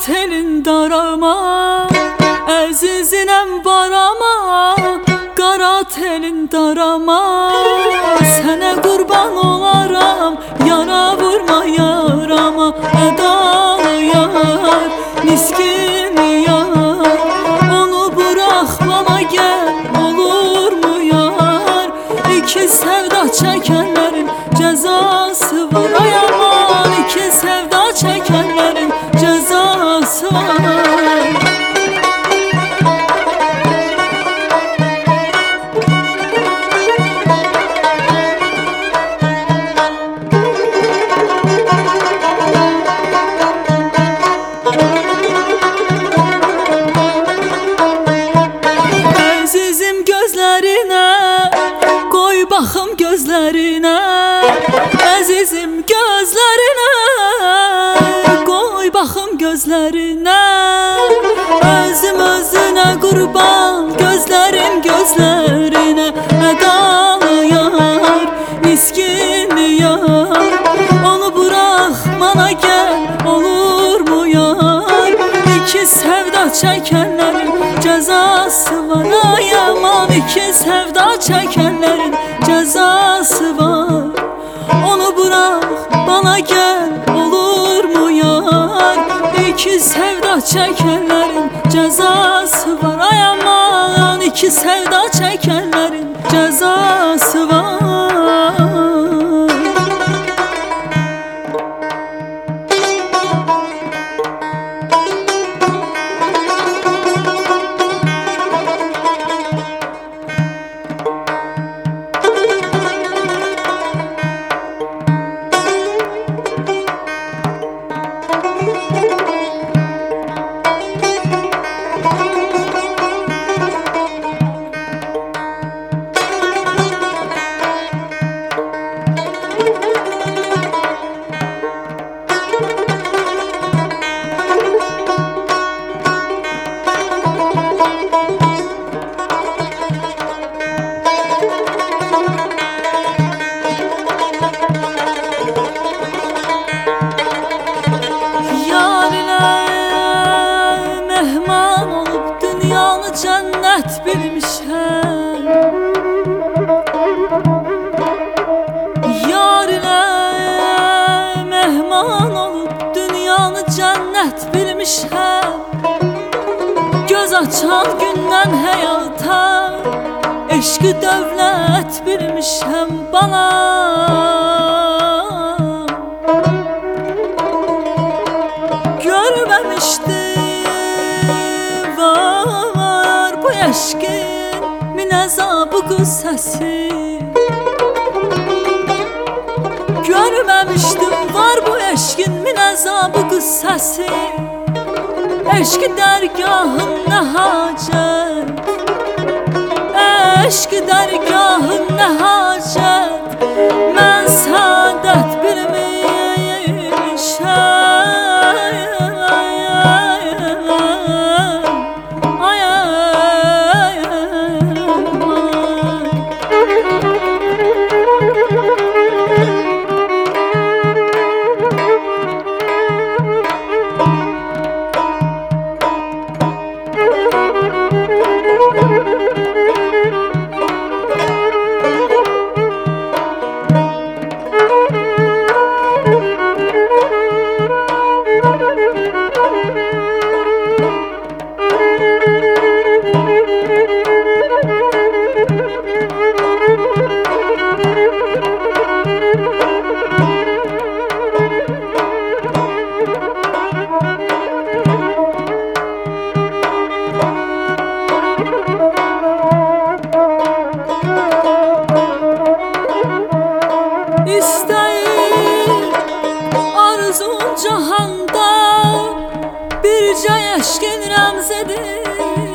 telin darama, əzizinem barama. Qara telin darama, sənə qurban olaram. Yara vurma yarama, ədalı yar, miskin yar. Onu bırak bana gel, olur mu yar? İki sevda çekenlerin cezası var. Ay aman, iki sevda çekenlerin cezası var. Baxım gözlərinə, əzizim gözlərinə. Qoy baxım gözlərinə, özüm özünə qurban. Gözlərim gözlərinə, ədalı yar, miskin yar. Onu bırak bana gel, olur mu yar? İki sevda çekenlerin cezası var. Ay aman, iki sevda çekenlerin cezası var. Onu bırak bana gel, olur mu yar? İki sevda çekenlerin cezası var. Ay aman, iki sevda çekenlerin cezası var. Cennet bilmişəm, yar ilə mehman olub dünyanı cennet bilmişəm. Göz açan gündən həyata eşqi dövlət bilmişəm bana. Görməmişdim eşkin min əzabı qüssəsi. Görməmişdim var bu eşkin min əzabı qüssəsi. Eşki dərgahın nə hacət, eşki dərgahın nə hacət. Mən səadət bilmişəm. Eşkin Ramzedir.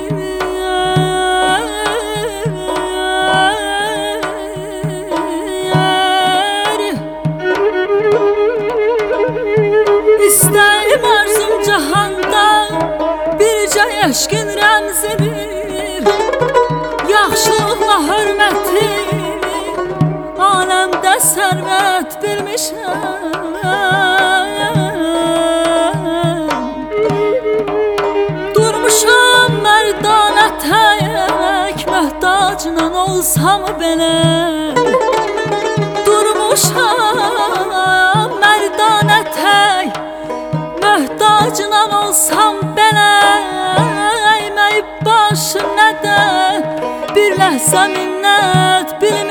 İstəyim arzum cahanda bircə eşkin rəmzidir. Yaxşılıqla hörməti aləmdə sərvət bilmişəm. möhtacla olsam belə durmuşam mərdanə tək, möhtacla olsam belə əyməyib başım nədə bir ləhzə minnət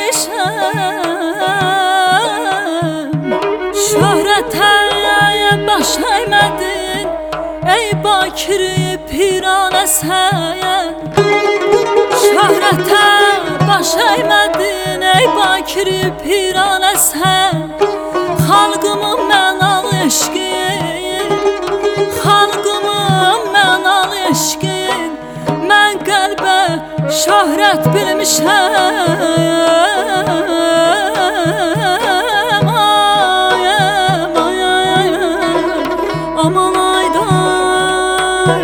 bilmişəm. Şöhrətə baş əymədin ey Bakiri piranə sən, şöhrətə baş əymədin ey Bakiri piranə sən. Xalqımın mənalı eşqin, xalqımın mənalı eşqin, mən qəlbə şöhrət bilmişəm. Ayəm, ayəm, aman aydan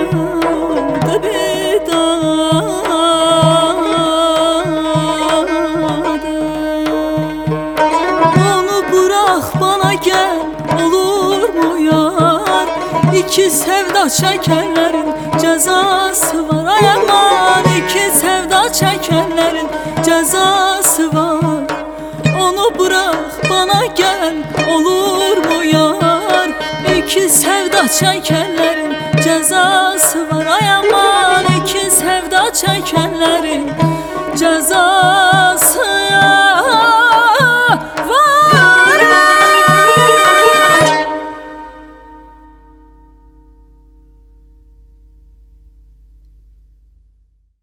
gel, olur mu yar? İki sevda çəkənlərin cəzası var. Ay aman, iki sevda çəkənlərin cəzası var. Onu bırak bana gel, olur mu yar? İki sevda çəkənlərin cəzası var. Ay aman, iki sevda çəkənlərin cəzası var.